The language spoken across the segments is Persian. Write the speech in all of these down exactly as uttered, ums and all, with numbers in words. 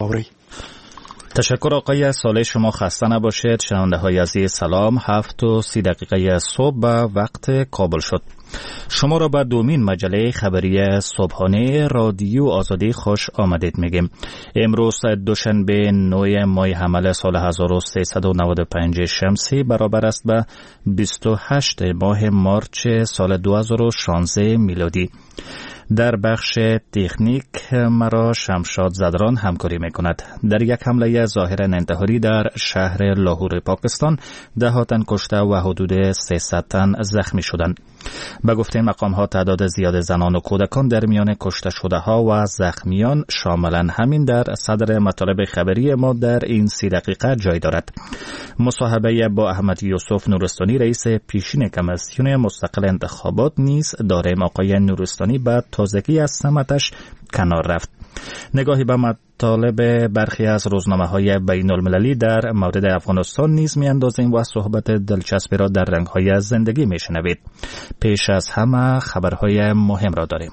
ناوری. تشکر آقای صالح، شما خسته نباشید. شنونده های عزیز سلام. هفت و سی دقیقه صبح به وقت کابل شد. شما را به دومین مجله خبری صبحانه رادیو آزادی خوش آمدید میگیم. امروز دوشنبه نه ماه حمل سال هزار و سیصد و نود و پنج شمسی برابر است به بیست و هشت ماه مارچ سال دو هزار و شانزده میلادی. در بخش تکنیک مرا شمشاد زدران همکاری میکند. در یک حمله ظاهراً انتحاری در شهر لاهور پاکستان ده تن کشته و حدود سیصد تن زخمی شدند. به گفته مقام ها تعداد زیاد زنان و کودکان در میان کشته شده ها و زخمیان شاملا همین در صدر مطالب خبری ما در این سی دقیقه جای دارد. مصاحبه با احمد یوسف نورستانی رئیس پیشین کمیسیون مستقل انتخابات نیز داریم. آقای نورستانی بعد تازگی از سمتش کنار رفت. نگاهی به مطالب برخی از روزنامه‌های بین المللی در مورد افغانستان نیز می‌اندازیم و صحبت دلچسبی را در رنگ‌های زندگی می‌شنوید. پیش از همه خبرهای مهم را داریم.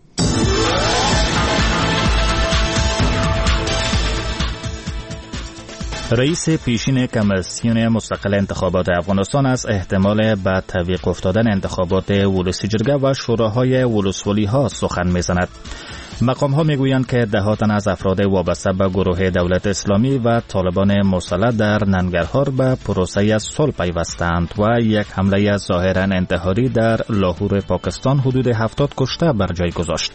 رئیس پیشین کمیسیون مستقل انتخابات افغانستان از احتمال به تعویق افتادن انتخابات ولسی جرگه و شوراهای ولسوالی ها سخن می‌زند. مقام ها میگویند که ده تن از افراد وابسته به گروه دولت اسلامی و طالبان مسلح در ننگرهار به پروسه صلح پیوستند و یک حمله ظاهراً انتحاری در لاهور پاکستان حدود هفتاد کشته بر جای گذاشت.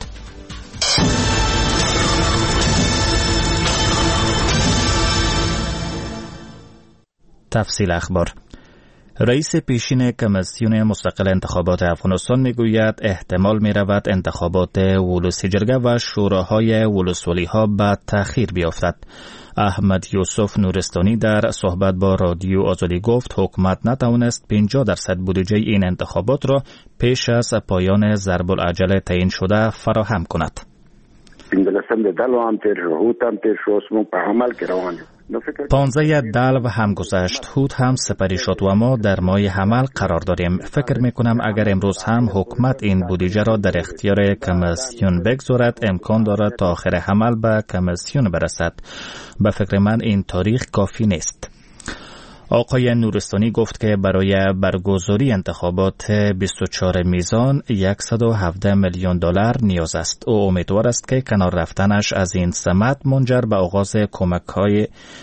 تفصیل اخبار. رئیس پیشین کمیسیون مستقل انتخابات افغانستان میگوید احتمال میرود انتخابات ولسی جرگه و شوراهای ولسوالی ها به تأخیر بیفتد. احمد یوسف نورستانی در صحبت با رادیو آزادی گفت حکومت نتوانست پنجاه درصد بودجه این انتخابات را پیش از پایان ضرب العجله تعیین شده فراهم کند. پانزده دلو هم گذشت، هود هم سپری شد و ما در ماه حمل قرار داریم. فکر میکنم اگر امروز هم حکومت این بودجه را در اختیار کمیسیون بگذارد امکان دارد تا آخر حمل به کمیسیون برسد. به فکر من این تاریخ کافی نیست. آقای نورستانی گفت که برای برگزاری انتخابات بیست و چهار میزان صد و هفده میلیون دلار نیاز است. او امیدوار است که کنار رفتنش از این سمت منجر به آغاز کمک‌های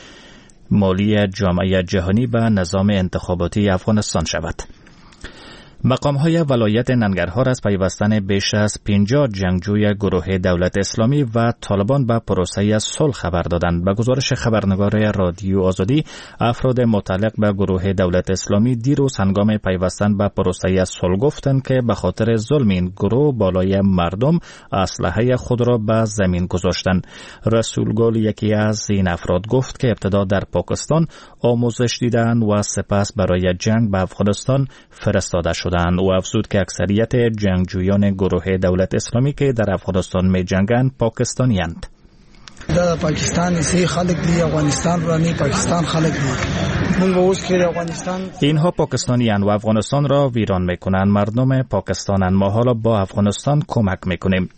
مالی جامعه جهانی به نظام انتخاباتی افغانستان شود. مقام‌های ولایت ننگرهار از پیوستن بیش از پنجاه جنگجوی گروه دولت اسلامی و طالبان به پروسه صلح خبر دادند. به گزارش خبرنگار رادیو آزادی، افراد متعلق به گروه دولت اسلامی دیروز هنگام پیوستن به پروسه صلح گفتند که به خاطر ظلم این گروه بالای مردم اسلحه خود را به زمین گذاشتند. رسول گل یکی از این افراد گفت که ابتدا در پاکستان آموزش دیدند و سپس برای جنگ به افغانستان فرستاده شدند. و افزود که اکثریت جنگجویان گروه دولت اسلامی که در افغانستان می جنگند پاکستانی اند. دا پاکستان سی خلق دی افغانستان را نی پاکستان خلق دی. اینها پاکستانی اند و افغانستان را ویران می کنند. مردم پاکستانند. ما حالا با افغانستان کمک می کنیم.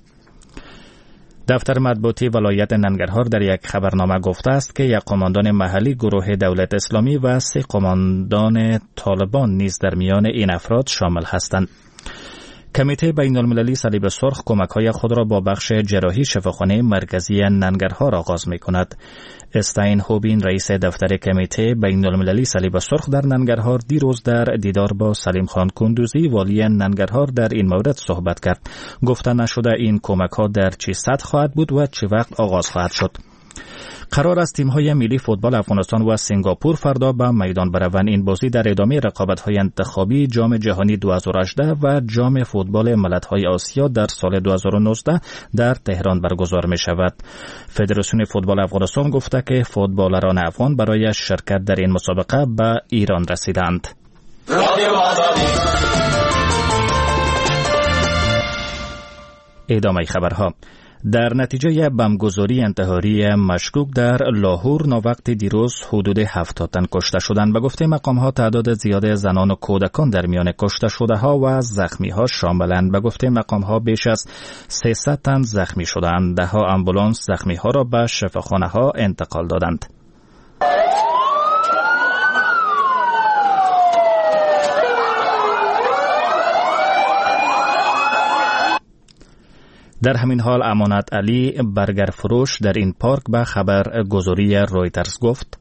دفتر مطبوعاتی ولایت ننگرهار در یک خبرنامه گفته است که یک قماندان محلی گروه دولت اسلامی و سه قماندان طالبان نیز در میان این افراد شامل هستند. کمیته بین المللی صلیب سرخ کمک‌های خود را با بخش جراحی شفاخانه مرکزی ننگرهار آغاز می‌کند. استاین هوبین رئیس دفتر کمیته بین المللی صلیب سرخ در ننگرهار دیروز در دیدار با سلیم خان کندوزی والی ننگرهار در این مورد صحبت کرد. گفته نشده این کمک‌ها در چه سطح خواهد بود و چه وقت آغاز خواهد شد. قرار است تیم‌های ملی فوتبال افغانستان و سنگاپور فردا به میدان بروند. این بازی در ادامه رقابت‌های انتخابی جام جهانی دو هزار و هجده و جام فوتبال ملت‌های آسیا در سال دو هزار و نوزده در تهران برگزار می‌شود. فدراسیون فوتبال افغانستان گفته که فوتبالران افغان برای شرکت در این مسابقه به ایران رسیدند. ادامه خبرها. در نتیجه بمبگذاری انتحاری مشکوک در لاهور ناوقت دیروز حدود هفتاد تن کشته شدند. به گفته مقام‌ها تعداد زیاد زنان و کودکان در میان کشته شده‌ها و زخمی‌ها شاملند. به گفته مقام‌ها بیش از سیصد تن زخمی شدند. ده‌ها آمبولانس زخمی‌ها را به شفاخانه‌ها انتقال دادند. در همین حال امانت علی برگر فروش در این پارک به خبر گزاری رویترز گفت: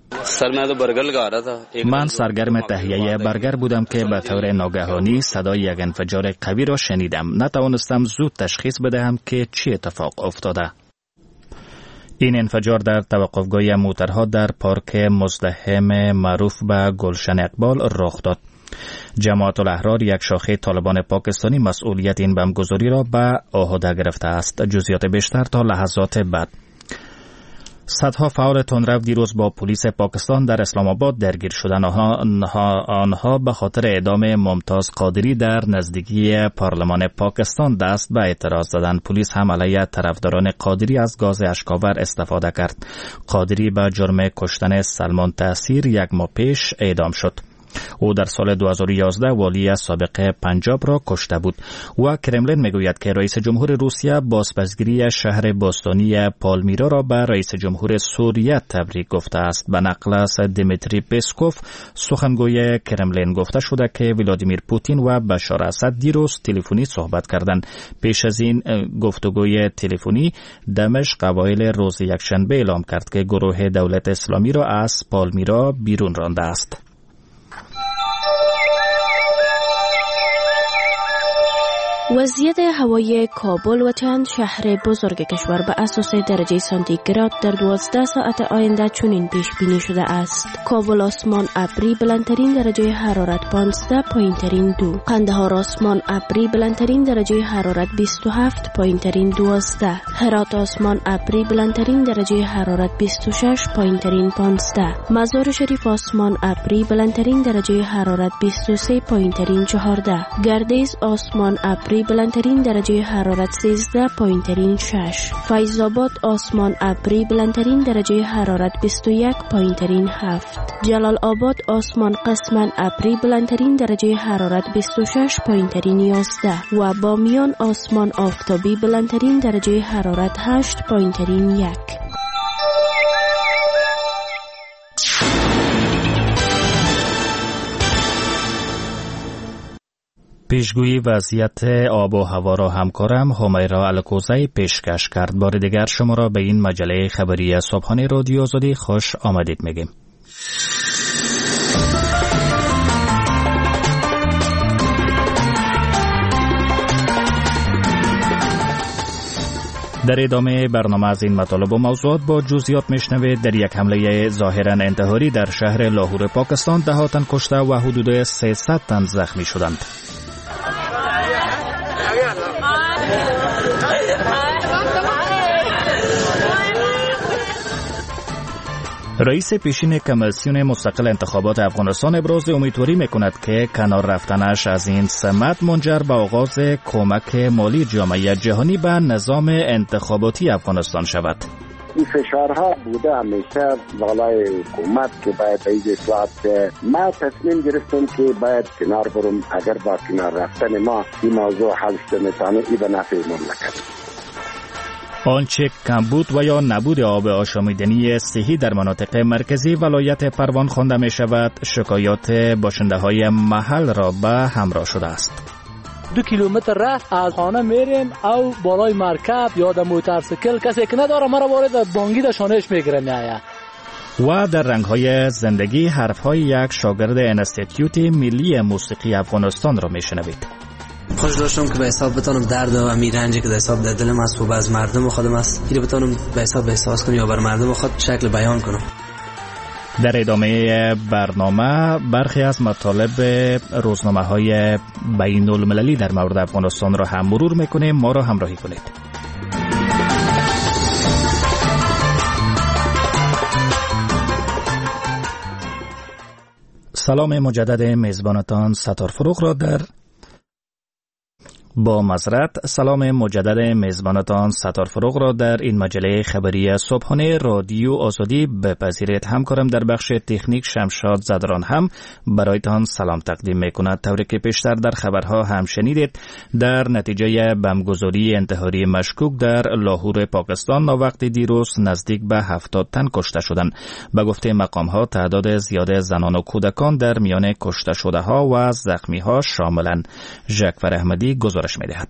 من سرگرم تهیه برگر بودم که به طور ناگهانی صدای یک انفجار قوی را شنیدم. نتوانستم زود تشخیص بدهم که چی اتفاق افتاده. این انفجار در توقفگاه موترها در پارک مزدحم معروف به گلشن اقبال رخ داد. جماعت الاحرار، یک شاخه طالبان پاکستانی، مسئولیت این بمبگذاری را به عهده گرفته است. جزئیات بیشتر تا لحظات بعد. صدها فعال تندرو دیروز با پلیس پاکستان در اسلام آباد درگیر شدند. آنها, آنها به خاطر اعدام ممتاز قادری در نزدیکی پارلمان پاکستان دست به اعتراض دادند. پلیس هم علیه طرفداران قادری از گاز اشک‌آور استفاده کرد. قادری به جرم کشتن سلمان تأثیر یک ماه پیش اعدام شد. او در سال دو هزار و یازده والی سابق پنجاب را کشته بود. و کرملین میگوید که رئیس جمهور روسیه بازپسگیری شهر باستانی پالمیرا را به رئیس جمهور سوریه تبریک گفته است. به نقل از دیمیتری پسکوف، سخنگوی کرملین، گفته شده که ولادیمیر پوتین و بشار اسد دیروز تلفنی صحبت کردند. پیش از این گفتگوی تلفنی دمشق اوایل روز یکشنبه اعلام کرد که گروه دولت اسلامی را از پالمیرا بیرون رانده است. وضعیت هوای کابل و چند شهر بزرگ کشور به اساس درجه سانتیگراد در دوازده ساعت آینده چنین پیش بینی شده است. کابل آسمان ابری، بلندترین درجه حرارت پانزده، پایینترین دو. قندهار آسمان ابری، بلندترین درجه حرارت بیست و هفت، پایینترین دوازده. هرات آسمان ابری، بلندترین درجه حرارت بیست و شش، پایینترین پانزده. مزار شریف آسمان ابری، بلندترین درجه حرارت بیست و سه، پایینترین چهارده. گردیز آسمان ابری، بلندترین درجه حرارت سیزده، پایینترین شش. فیض آباد آسمان ابری، بلندترین درجه حرارت بیست و یک، پایینترین هفت. جلال آباد آسمان قسماً ابری، بلندترین درجه حرارت بیست و شش، پایینترین یازده. و بامیان آسمان آفتابی، بلندترین درجه حرارت هشت، پایینترین یک. پیشگویی وضعیت آب و هوا را همکارم همیرا الکوزی پیشکش کرد. بار دیگر شما را به این مجله خبری صبحانه رادیو آزادی خوش آمدید میگیم. در ادامه برنامه از این مطالب و موضوعات با جزئیات میشنوید. در یک حمله ظاهراً انتحاری در شهر لاهور پاکستان ده تن کشته و حدود سیصد تن زخمی شدند. رئیس پیشین کمیسیون مستقل انتخابات افغانستان ابراز امیدواری میکند که کنار رفتنش از این سمت منجر به آغاز کمک مالی جامعه جهانی به نظام انتخاباتی افغانستان شود. این فشارها بوده همیشه بالای حکومت که باید به این اصلاحات. ما تصمیم گرفتیم که باید کنار برم. اگر با کنار رفتن ما این موضوع حل شده میتونه ای به نفع مملکت. آنچه کمبود و یا نبود آب آشامیدنی صحی در مناطق مرکزی ولایت پروان خوانده می شود، شکایات باشنده های محل را به همراه شده است. دو کیلومتر راه از خانه میریم او بالای مرکب یا در موتورسیکل کسی که نداره مرا وارد بانگی در شانهش میگیره میآید. و در رنگ‌های زندگی حرف‌های یک شاگرد انستیتیوت ملی موسیقی افغانستان را میشنوید. خوش داشتم که به حساب بتانم درد و میرنجی که در حساب در دلم است و از مردم خودم است اینو بتانم به حساب احساس کنم یا بر مردم خود شکل بیان کنم. در ادامه برنامه برخی از مطالب روزنامه‌های بین‌المللی در مورد افغانستان را هم مرور میکنیم. ما را همراهی کنید. سلام مجدد میزبانتان ستار فروغ را در با معذرت سلام مجدد میزبانتان ستار فروغ را در این مجله خبری صبحانه رادیو آزادی بپذیرید. همکارم در بخش تکنیک شمشاد زدران هم برایتان سلام تقدیم میکند. طوری که پیشتر در خبرها هم شنیدید، در نتیجه بمبگذاری انتحاری مشکوک در لاهور پاکستان ناوقت دیروز نزدیک به هفتاد تن کشته شدند. به گفته مقام ها تعداد زیاد زنان و کودکان در میان کشته شده ها و زخمی ها شاملند. ژکفر احمدی گزارش می‌دهد.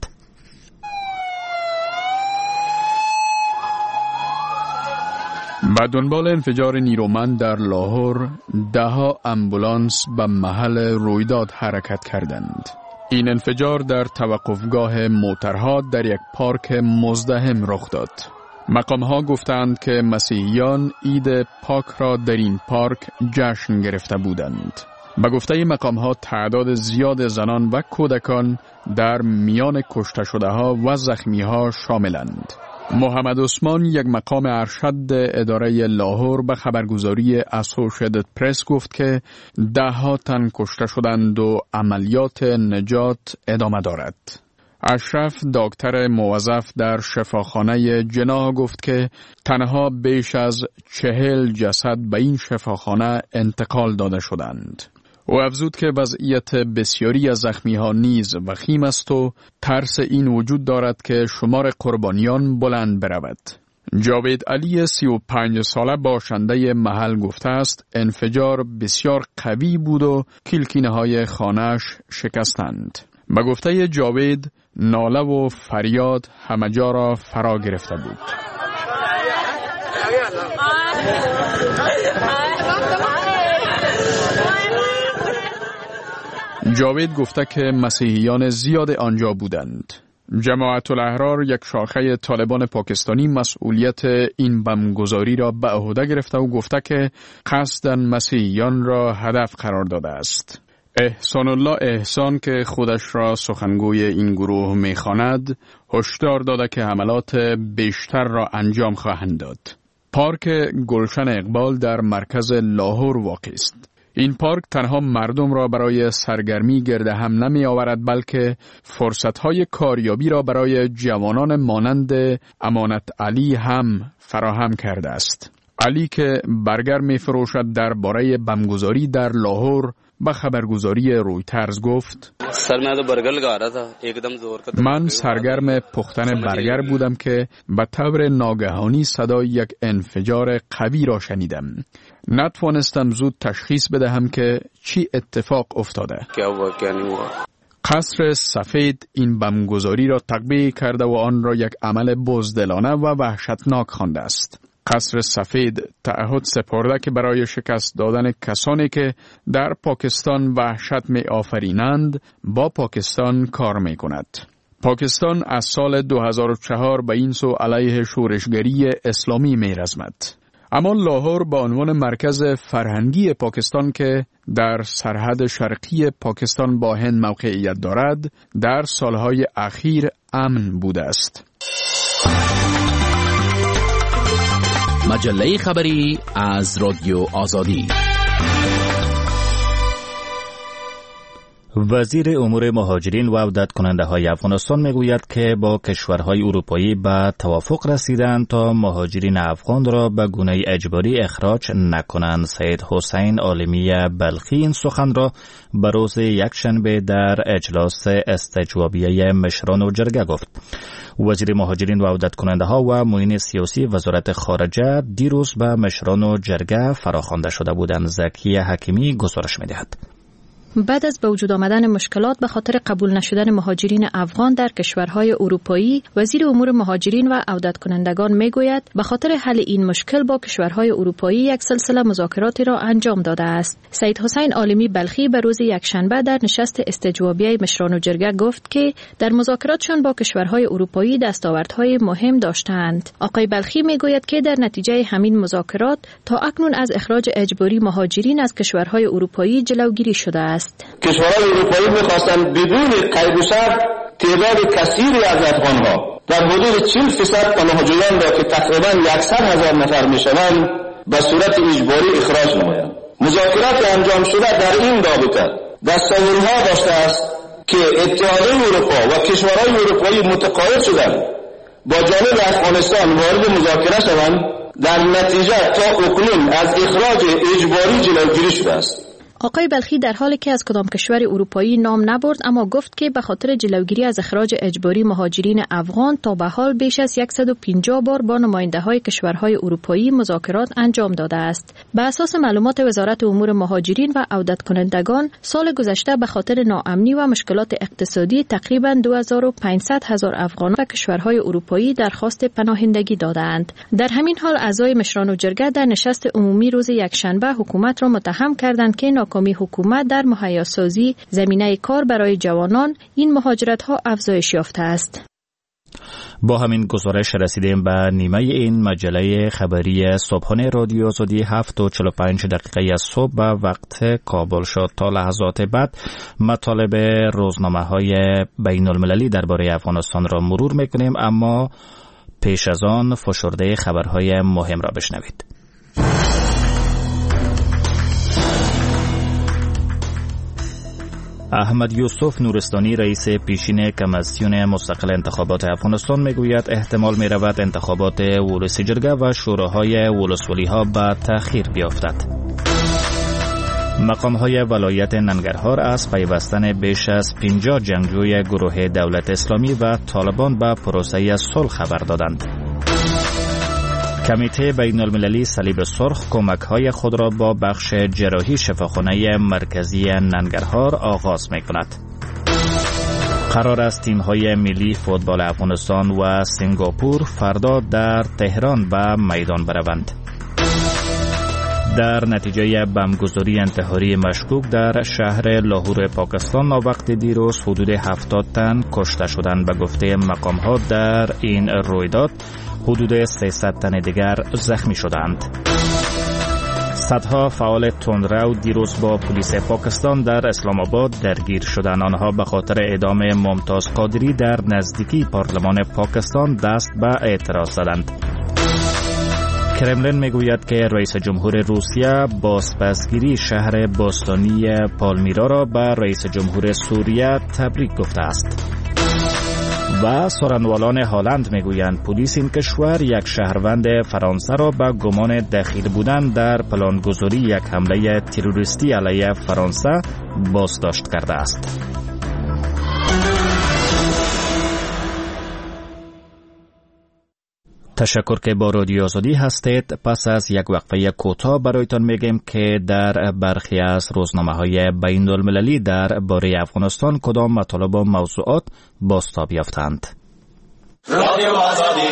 به دنبال انفجار نیرومند در لاهور، ده‌ها امبولانس به محل رویداد حرکت کردند. این انفجار در توقفگاه موترها در یک پارک مزدحم رخ داد. مقام‌ها گفتند که مسیحیان عید پاک را در این پارک جشن گرفته بودند. به گفته مقام‌ها تعداد زیاد زنان و کودکان در میان کشته شده ها و زخمی ها شاملند. محمد عثمان، یک مقام ارشد اداره لاهور، به خبرگزاری اسوشیتد پرس گفت که ده ها تن کشته شدند و عملیات نجات ادامه دارد. اشرف، دکتر موظف در شفاخانه جناح، گفت که تنها بیش از چهل جسد به این شفاخانه انتقال داده شدند. او افزود که وضعیت بسیاری از زخمی‌ها نیز وخیم است و ترس این وجود دارد که شمار قربانیان بلند برود. جاوید علی، سی و پنج ساله باشنده محل، گفته است انفجار بسیار قوی بود و کلکینه‌های خانه‌اش شکستند. به گفته جاوید، ناله و فریاد همه جا را فرا گرفته بود. جاوید گفته که مسیحیان زیاد آنجا بودند. جماعت الاحرار، یک شاخه طالبان پاکستانی، مسئولیت این بمبگذاری را به عهده گرفته و گفته که قصداً مسیحیان را هدف قرار داده است. احسان الله احسان که خودش را سخنگوی این گروه می‌خواند، هشدار داده که حملات بیشتر را انجام خواهند داد. پارک گلشن اقبال در مرکز لاهور واقع است. این پارک تنها مردم را برای سرگرمی گرد هم نمی آورد، بلکه فرصتهای کاریابی را برای جوانان مانند امانت علی هم فراهم کرده است. علی که برگر می فروشد درباره بمبگذاری در لاهور به خبرگزاری رویترز گفت: من سرگرم پختن برگر بودم که به طور ناگهانی صدای یک انفجار قوی را شنیدم. نتوانستم زود تشخیص بدهم که چی اتفاق افتاده. قصر سفید این بمبگذاری را تقبیح کرده و آن را یک عمل بزدلانه و وحشتناک خوانده است. قصر سفید تعهد سپرده که برای شکست دادن کسانی که در پاکستان وحشت می آفرینند با پاکستان کار می کند. پاکستان از سال دو هزار و چهار به این سو علیه شورشگری اسلامی می رزمد. اما لاهور به عنوان مرکز فرهنگی پاکستان که در سرحد شرقی پاکستان با هند موقعیت دارد، در سالهای اخیر امن بوده است. مجله خبری از رادیو آزادی. وزیر امور مهاجرین و عودت کننده های افغانستان میگوید که با کشورهای اروپایی به توافق رسیدند تا مهاجرین افغان را به گونه اجباری اخراج نکنند. سید حسین عالمی بلخی این سخن را به روز یکشنبه در اجلاس استجوابیه مشران و جرگه گفت. وزیر مهاجرین و عودت کننده ها و معین سیاسی وزارت خارجه دیروز به مشران و جرگه فراخوانده شده بودند. زکی حکیمی گزارش می‌دهد. بعد از به وجود آمدن مشکلات به خاطر قبول نشدن مهاجرین افغان در کشورهای اروپایی، وزیر امور مهاجرین و عودت کنندگان میگوید به خاطر حل این مشکل با کشورهای اروپایی یک سلسله مذاکراتی را انجام داده است. سید حسین عالمی بلخی به روز یکشنبه در نشست استجوابیه مشران و جرگه گفت که در مذاکراتشان با کشورهای اروپایی دستاوردهای مهم داشتند. آقای بلخی میگوید که در نتیجه همین مذاکرات تا اکنون از اخراج اجباری مهاجرین از کشورهای اروپایی جلوگیری شده است. کشورهای اروپایی می‌خواستند بدون قید و شرط تعداد کثیری از افغان‌ها در حدود چهل درصد پناهجویان را که تقریباً صد هزار نفر می‌شوند به صورت اجباری اخراج نمایند. مذاکرات انجام شده در این رابطه دستاوردها داشته است که اتحادیه اروپا و کشورهای اروپایی متقاعد شدند با جانب افغانستان وارد مذاکره شوند، در نتیجه تا اکنون از اخراج اجباری جلوگیری شده است. آقای بلخی در حالی که از کدام کشور اروپایی نام نبرد، اما گفت که به خاطر جلوگیری از اخراج اجباری مهاجرین افغان تا به حال بیش از صد و پنجاه بار با نماینده‌های کشورهای اروپایی مذاکرات انجام داده است. به اساس معلومات وزارت امور مهاجرین و عودت کنندگان، سال گذشته به خاطر ناامنی و مشکلات اقتصادی تقریباً دو هزار و پانصد هزار افغان و کشورهای اروپایی درخواست پناهندگی دادند. در همین حال اعضای مشران و جرگه در نشست عمومی روز یکشنبه حکومت را متهم کردند که ناکامی حکومت در مهیاسازی زمینه کار برای جوانان این مهاجرت ها افزایش یافته است. با همین گزارش رسیدیم به نیمه این مجله خبری صبحانه رادیو آزادی. هفت و چهل و پنج دقیقه از صبح به وقت کابل شد. تا لحظات بعد مطالب روزنامه های بین المللی درباره افغانستان را مرور میکنیم، اما پیش از آن فشرده خبرهای مهم را بشنوید. احمد یوسف نورستانی رئیس پیشین کمیسیون مستقل انتخابات افغانستان میگوید احتمال میرود انتخابات ولسی جرگه و شوراهای ولسوالی ها به تأخیر بیفتد. مقام های ولایت ننگرهار از پیوستن بیش از پنجاه جنگجوی گروه دولت اسلامی و طالبان به پروسه صلح خبر دادند. کمیته بین المللی صلیب سرخ کمک های خود را با بخش جراحی شفاخانه مرکزی ننگرهار آغاز می کند. قرار است تیم های ملی فوتبال افغانستان و سنگاپور فردا در تهران به میدان بروند. در نتیجه بمبگذاری انتحاری مشکوک در شهر لاهور پاکستان وقت دیروز حدود هفتاد تن کشته شدند. به گفته مقام ها در این رویداد حدود سیصد تن دیگر زخمی شدند. صدها فعال تندرو دیروز با پلیس پاکستان در اسلام آباد درگیر شدند. آنها به خاطر اعدام ممتاز قادری در نزدیکی پارلمان پاکستان دست به اعتراض زدند. کرملین میگوید که رئیس جمهور روسیه بازپسگیری شهر باستانی پالمیرا را به رئیس جمهور سوریه تبریک گفته است. و سخنوالان هلند میگویند پلیس این کشور یک شهروند فرانسه را به گمان دخیل بودن در پلانگذاری یک حمله تروریستی علیه فرانسه بازداشت کرده است. تشکر که با رادیو آزادی هستید. پس از یک وقفه کوتاه برایتان میگیم که در برخی از روزنامه‌های بین المللی در باره افغانستان کدام مطالب و موضوعات بازتاب یافتند. رادیو آزادی.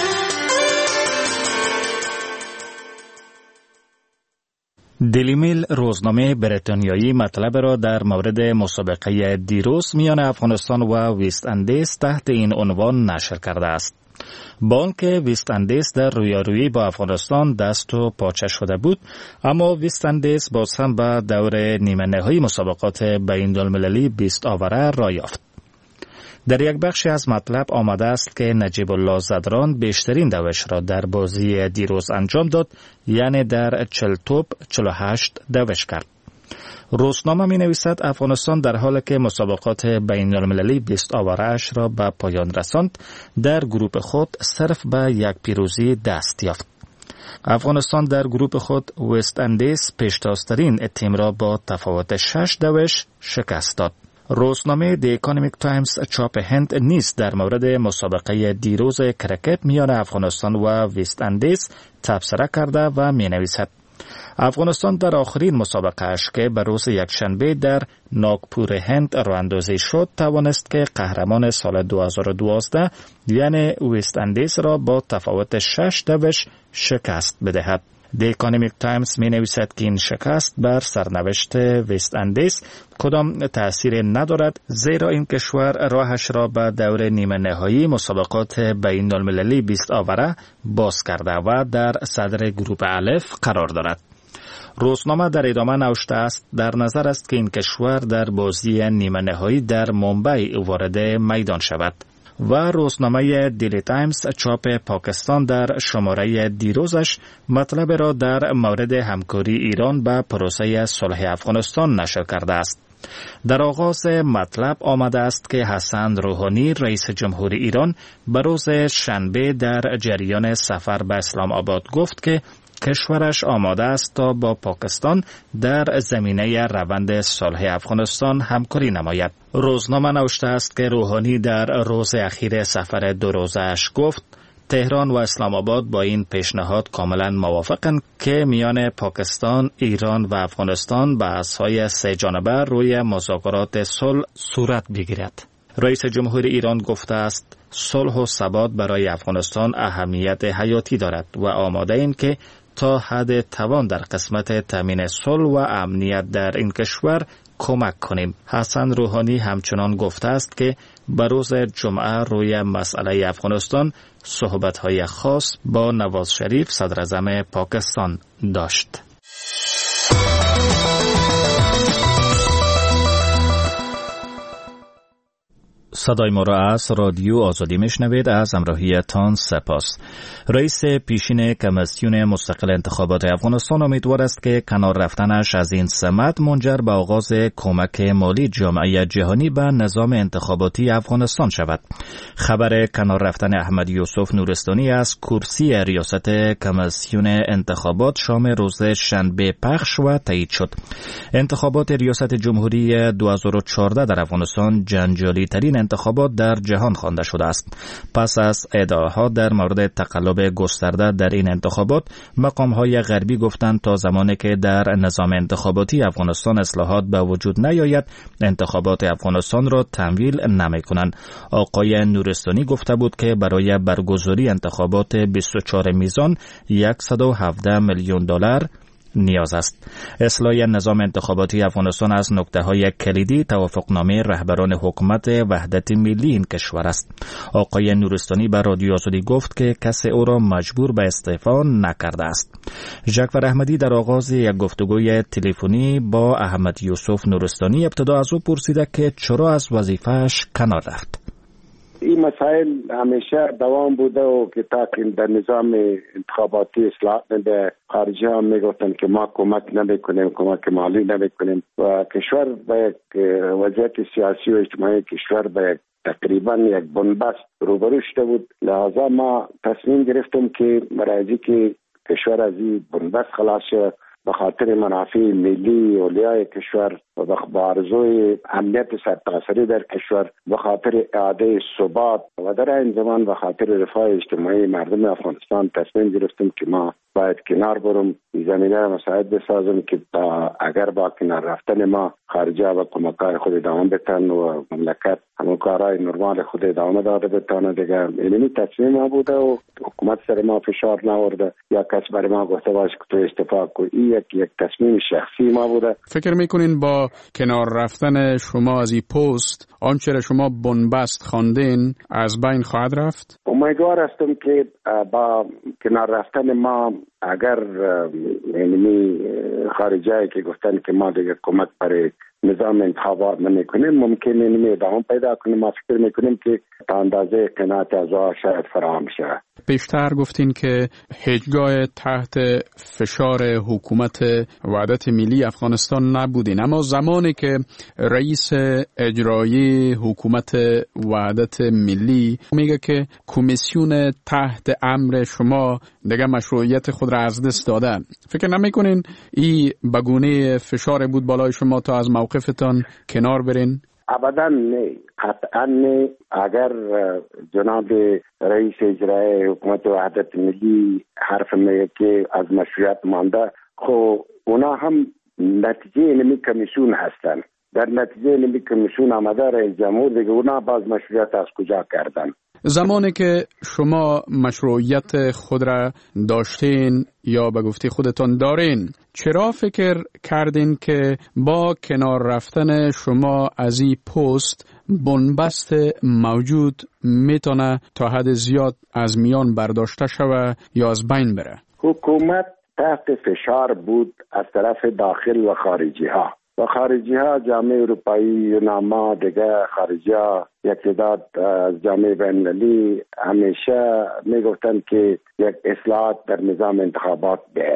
دیلی میل روزنامه بریتانیایی مطلب را در مورد مسابقه دیروز میان افغانستان و ویست اندیز تحت این عنوان نشر کرده است. با آنکه ویست اندیز در رویارویی با افغانستان دست و پاچه شده بود، اما ویست اندیز باز هم به دور نیمه نهایی مسابقات بین المللی بیست آوره را یافت. در یک بخش از مطلب آمده است که نجیب الله زدران بیشترین دوش را در بازی دیروز انجام داد، یعنی در چهل توپ چهل و هشت دوش کرد. روزنامه می نویسد افغانستان در حالی که مسابقات بین المللی بیست آوره‌اش را به پایان رساند، در گروپ خود صرف به یک پیروزی دست یافت. افغانستان در گروپ خود وست اندیز پیشتازترین تیم را با تفاوت شش دوش شکست داد. روزنامه دی اکونومیک تایمز چاپ هند نیز در مورد مسابقه دیروز کرکت میان افغانستان و وست اندیز تبصره کرده و می نویسد افغانستان در آخرین مسابقه اش که به روز یکشنبه در ناگپور هند راه اندازی شد توانست که قهرمان سال دو هزار و دوازده یعنی وست اندیز را با تفاوت شش دوش شکست بدهد. دی اکونومیک تایمز می نویسد که این شکست بر سرنوشت وست اندیز کدام تأثیر ندارد، زیرا این کشور راهش را به دور نیمه نهایی مسابقات بین المللی بیست آوره باز کرده و در صدر گروپ الف قرار دارد. روزنامه در ادامه نوشته است در نظر است که این کشور در بازی نیمه نهایی در مومبای وارد میدان شود. و روزنامه دیلی تایمز چاپ پاکستان در شماره دیروزش مطلب را در مورد همکاری ایران به پروسه صلح افغانستان نشر کرده است. در آغاز مطلب آمده است که حسن روحانی رئیس جمهوری ایران به روز شنبه در جریان سفر به اسلام آباد گفت که کشورش آماده است تا با پاکستان در زمینه روند صلح افغانستان همکاری نماید. روزنامه نوشته است که روحانی در روز اخیر سفر دو روزه‌اش گفت تهران و اسلام آباد با این پیشنهاد کاملا موافقند که میان پاکستان، ایران و افغانستان بحث‌های سه جانبه روی مذاکرات صلح صورت بگیرد. رئیس جمهوری ایران گفته است صلح و ثبات برای افغانستان اهمیت حیاتی دارد و آماده ایم که تا حد توان در قسمت تامین صلح و امنیت در این کشور کمک کنیم. حسن روحانی همچنان گفته است که به روز جمعه روی مسئله افغانستان صحبت‌های خاص با نواز شریف صدر اعظم پاکستان داشت. صدای ما را از رادیو آزادی میشنوید. از همراهی تان سپاس. رئیس پیشین کمیسیون مستقل انتخابات افغانستان امیدوار است که کنار رفتنش از این سمت منجر به آغاز کمک مالی جامعه جهانی به نظام انتخاباتی افغانستان شود. خبر کنار رفتن احمد یوسف نورستانی از کرسی ریاست کمیسیون انتخابات شام روز شنبه پخش و تایید شد. انتخابات ریاست جمهوری دو هزار و چهارده در افغانستان جنجالی ترین انتخابات در جهان خوانده شده است. پس از ادعاها در مورد تقلب گسترده در این انتخابات، مقام‌های غربی گفتند تا زمانی که در نظام انتخاباتی افغانستان اصلاحات به وجود نیاید، انتخابات افغانستان را تمویل نمی‌کنند. آقای نورستانی گفته بود که برای برگزاری انتخابات بیست و چهار میزان صد و هفده میلیون دلار نیاز است. اصلاح نظام انتخاباتی افغانستان از نکته‌های کلیدی توافقنامه رهبران حکومت وحدت ملی این کشور است. آقای نورستانی به رادیو آزادی گفت که کسی او را مجبور به استعفا نکرده است. ژاکفر احمدی در آغاز یک گفتگوی تلفنی با احمد یوسف نورستانی ابتدا از او پرسیده که چرا از وظیفه‌اش کنار رفت. این مسائل همیشه دوام بوده و که تا که در نظام انتخاباتی اصلاحات نده، خارجی هم میگفتن که ما کمک نمیکنیم، کمک مالی نمیکنیم و کشور با یک وضعیت سیاسی و اجتماعی کشور با یک تقریبا یک بنبست روبرو شده بود. لحاظا ما تصمیم گرفتم که برای که کشور از این بنبست خلاص شد به خاطر منافع ملی اولیای کشور و به آرزوی امنیت سرتاسری در کشور، به خاطر اعاده ثبات و در این زمان به خاطر رفاه اجتماعی مردم افغانستان تصمیم گرفتم که ما باید کنار برم، زمینه را مساعد بسازم که تا اگر با کنار رفتن ما خارجه و کمک‌های خود ادامه بتن و مملکت همون کارهای نرمال خود ادامه داده بتانه دیگه. اینمی تصمیم ما بوده و حکومت سر ما فشار نورده یا کس برای ما گفته باشه که تو استعفا کن. این یک یک تصمیم شخصی ما بوده. فکر میکنین با کنار رفتن شما از این پست آنچه را شما بنبست خواندین از بین خواهد رفت؟ امیدوار هستم که با کنار رفتن ما اگر اینمی خارجی که گفتن که ما دیگه کمک برای نظام انتخابات نمیکنیم ممکنه اینمی ادامه پیدا کنیم. ما فکر میکنیم که تا اندازه قناعت از شاید فراهم شود. بیشتر گفتین که هیچگاه تحت فشار حکومت وحدت ملی افغانستان نبودین، اما زمانی که رئیس اجرایی حکومت وحدت ملی میگه که کمیسیون تحت امر شما دیگه مشروعیت خود را از دست داده، فکر نمیکنین این بگونه فشار بود بالای شما تا از موقفتان کنار برین؟ ابدا نه، قطعا نه. اگر جناب رئیس اجرایی حکومت وحدت ملی حرف میگه که از مشروعیت مانده، خب اونا هم نتیجه اینمی کمیسیون هستن. در نتیجه اینمی کمیسیون آمده رئیس جمهور دیگه اونا باز مشروعیت از کجا کردن؟ زمانی که شما مشروعیت خود را داشتین یا به گفته خودتان دارین، چرا فکر کردین که با کنار رفتن شما از این پست بنبست موجود میتونه تا حد زیاد از میان برداشته شوه یا از بین بره؟ حکومت تحت فشار بود از طرف داخل و خارجی ها و خارجی ها جامعه اروپایی، یوناما دیگه خارجی ها یک تعداد از جامعه بین‌المللی همیشه میگفتن که یک اصلاحات در نظام انتخابات به.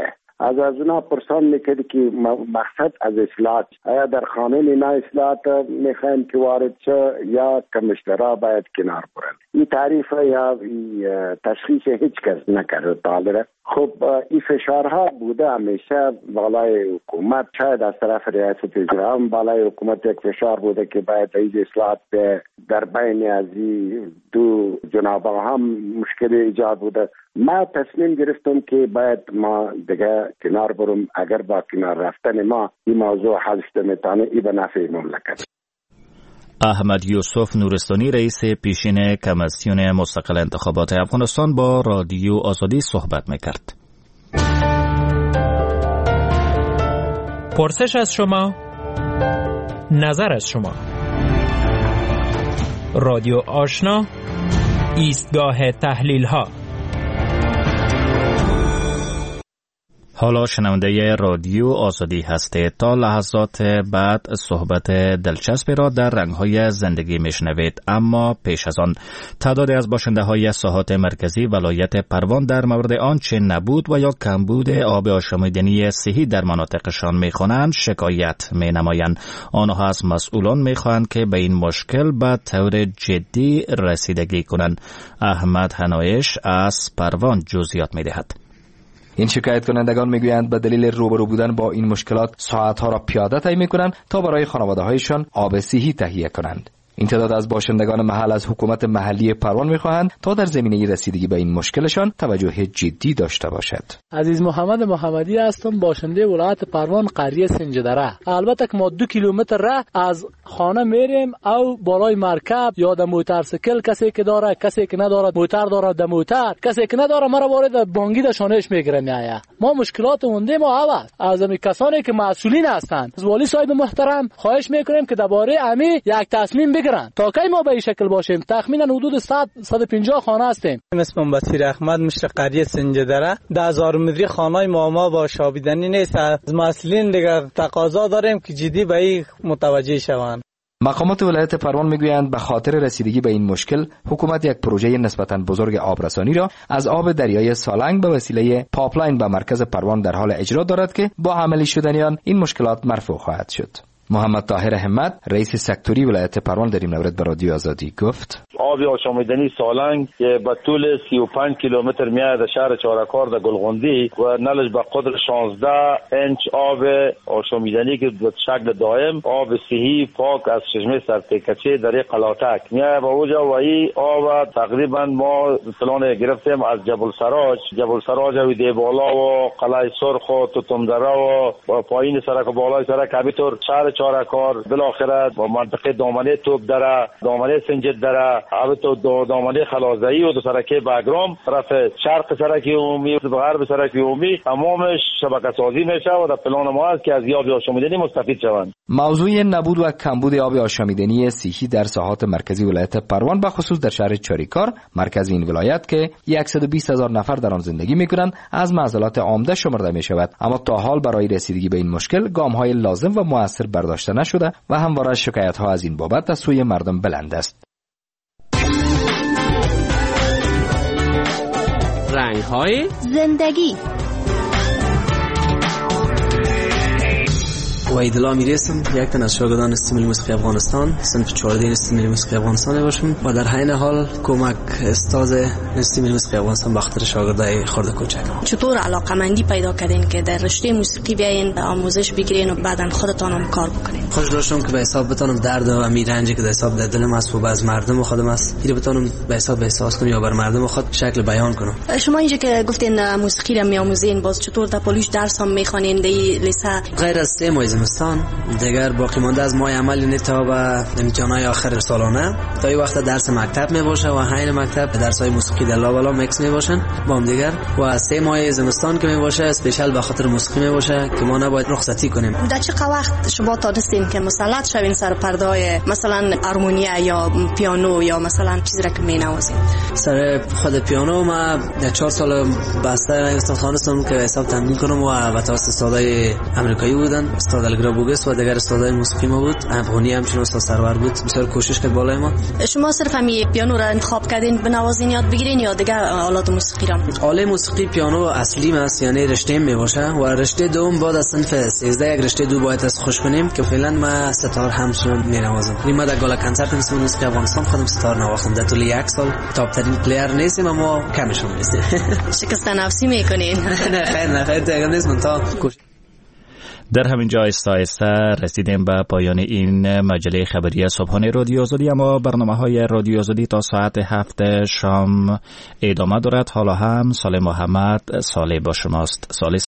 از از اونا پرسان میکرد که مقصد از اصلاحات آیا در قانون اینا اصلاحات میخوایم که وارد شه یا کمشترا باید کنار برن. این تعریف یا تشخیص هیچ کس نکرده طالبه. خب این فشارها بوده همیشه بالای حکومت، شاید از طرف ریاست اجرا هم بالای حکومت یک فشار بوده که باید این اصلاحات در بین از دو جناب هم مشکل ایجاد بوده. ما تصمیم گرفتم که باید ما دیگه کنار برم، اگر با کنار رفتن ما این موضوع حل شده میتونه ای به نفع مملکت. احمد یوسف نورستانی رئیس پیشین کمیسیون مستقل انتخابات افغانستان با رادیو آزادی صحبت میکرد. پرسش از شما، نظر از شما. رادیو آشنا، ایستگاه تحلیل ها. حالا شنونده رادیو آزادی هستید. تا لحظات بعد صحبت دلچسبی را در رنگ‌های زندگی میشنوید، اما پیش از آن تعدادی از باشنده های ساحات مرکزی ولایت پروان در مورد آنچه نبود و یا کمبود آب آشامیدنی صحی در مناطقشان میخوانند شکایت مینمایند. آنها از مسئولان میخواهند که به این مشکل به طور جدی رسیدگی کنند. احمد حنایش از پروان جزئیات میدهد. این شکایت کنندگان میگویند به دلیل روبرو بودن با این مشکلات ساعتها را پیاده طی میکنند تا برای خانواده هایشان آب صحی تهیه کنند. این تعداد از باشندگان محل از حکومت محلی پروان میخواهند تا در زمینه رسیدگی به این مشکلشان توجه جدی داشته باشد. عزیز محمد محمدی هستم، باشنده ولایت پروان، قریه سنجدره. البته که ما دو کیلومتر راه از خانه میریم او بالای مرکب یا د موتورسیکل، کسی که داره کسی که نداره، موتور داره د موتور، کسی که نداره مرا وارد بانگی د شانهش میگیره میآیه. ما مشکلات مونده ما اول از امی کسانی که مسئولین هستند، از والی صاحب محترم خواهش میکنیم که درباره امی یک تصمیم بگیرن تا کی ما به این شکل باشیم. تخمینا حدود صد صد و پنجاه خانه هستیم. اسمم بصیر احمد، مشت قریه سنجدره. ده هزار متری خانه ما ما با شابیدنی نیست. از مسئولین دیگه تقاضا داریم که جدی به این متوجه شوند. مقامات ولایت پروان میگویند به خاطر رسیدگی به این مشکل حکومت یک پروژه نسبتاً بزرگ آبرسانی را از آب دریای سالنگ به وسیله پاپلاین به مرکز پروان در حال اجرا دارد که با عملی شدن آن این مشکلات مرفوع خواهد شد. محمد طاهر همت، رئیس سکتوری ولایت پروان، در این مورد به رادیو آزادی گفت: آب آشامیدنی سالنگ که به طول سی و پنج کیلومتر میاد در شهر چارکار در گلغندی و نلش به قدر شانزده انچ آب آشامیدنی که به شکل دائم آب صحی پاک از چشمه سرتکچه در قلاتک میاد به اوجا و این آب تقریبا ما پلان گرفتیم از جبل سراج جبل سراج و دی بالا و قلعه سرخ و توتمدره و پایین سرک و بالای سرک همینطور شهر چارکار بالاخره با منطقه دامنه توپ دره، دامنه سنجد دره، البته دو دامنه خلازایی و دو سرکه بگرام، طرف شرق سرک عمومی و غرب سرک عمومی تمامش شبکه سازی میشه و در پلان ما است که از آب آشامیدنی مستفید شوند. موضوع نبود و کمبود آب آشامیدنی صحی در ساحات مرکزی ولایت پروان به خصوص در شهر چاریکار مرکز این ولایت که صد و بیست هزار نفر در آن زندگی میکنند از معضلات عمده شمرده می شود، اما تا حال برای رسیدگی به این مشکل گام های لازم و موثر برداشته نشده و همواره شکایت ها از این بابت از سوی مردم بلند است. رنگ های زندگی. وحید الله امیری هستم، یک تن از شاگردان استیمال موسیقی افغانستان، صنف چهارده استیمال موسیقی افغانستان باشم و در حین حال کمک استاد استیمال موسیقی افغانستان به خاطر شاگردای خرد کوچک. چطور علاقه‌مندی پیدا کردین که در رشته موسیقی بیاین آموزش بگیرین و بعداً خودتون هم کار بکنین؟ خوش داشتم که به حساب بتونم درد و میرنجی که در حساب در دلم است و از مردم خودم است، اینو بتونم به حساب احساس کنم یا بر مردم خود شکل بیان کنم. شما اینجا که گفتین موسیقی رو میآموزین، باز چطور در پالیش درس هم میخوانین در لیسه؟ غیر از سه ماه زمستان دیگر باقی مانده از ماه عملی نه تا به امتحانات آخر سالانه تا این وقت درس مکتب می باشه و حین مکتب درس‌های موسیقی در لاوالا میکس می باشن با هم دیگر و سه ماه زمستان که می باشه اسپیشال به خاطر موسیقی می باشه که ما نباید رخصتی کنیم. در چه وقت شما تونستین که مسلط شوین سر پرده‌های مثلا هارمونیا یا پیانو یا مثلا چیزی را که می نوازین؟ سر خود پیانو ما در چهار سال بسته استاد خانستم که حساب تمرین کنم و واسه استادای آمریکایی بودن، استاد گرا بوگس و دیگر استادای موسیقی ما بود. افغانی همچنین استاد سرور بود، بسیار کوشش کرد بالای ما. شما صرف همین پیانو را انتخاب کردین بنوازین یاد بگیرین یا دیگر آلات موسیقی را؟ آله موسیقی پیانو اصلی است، یعنی رشته می باشه و رشته دوم بعد از صنف سیزده یک رشته دو باید از خوش کنیم که فعلا ما ستار همچنان می نوازم. ما در گالا کنسرت موسیقی افغانستان خودم ستار نواختم. در طول یک سال تاپ ترین پلیر نیستیم اما کمش هم نیستیم. شکست نفسی میکنین؟ نه خیر نه خیر دیگه نیست من تا در همین جا آهسته آهسته رسیدیم به پایان این مجله خبری صبحانه رادیو آزادی. اما برنامه های رادیو آزادی تا ساعت هفت شام ادامه دارد. حالا هم سال محمد سال با شماست. سال